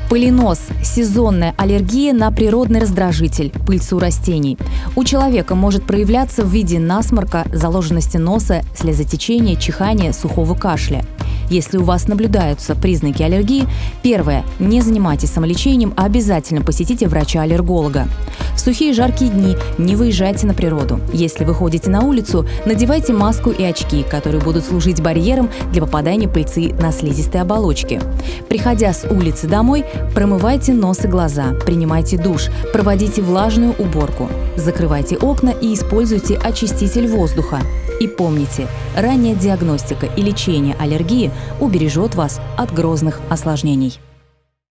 Пыленос – сезонная аллергия на природный раздражитель – пыльцу растений. У человека может проявляться в виде насморка, заложенности носа, слезотечения, чихания, сухого кашля. Если у вас наблюдаются признаки аллергии, первое – не занимайтесь самолечением, а обязательно посетите врача-аллерголога. В сухие жаркие дни не выезжайте на природу. Если выходите на улицу, надевайте маску и очки, которые будут служить барьером для попадания пыльцы на слизистые оболочки. Приходя с улицы домой, промывайте нос и глаза, принимайте душ, проводите влажную уборку, закрывайте окна и используйте очиститель воздуха. И помните, ранняя диагностика и лечение аллергии убережет вас от грозных осложнений.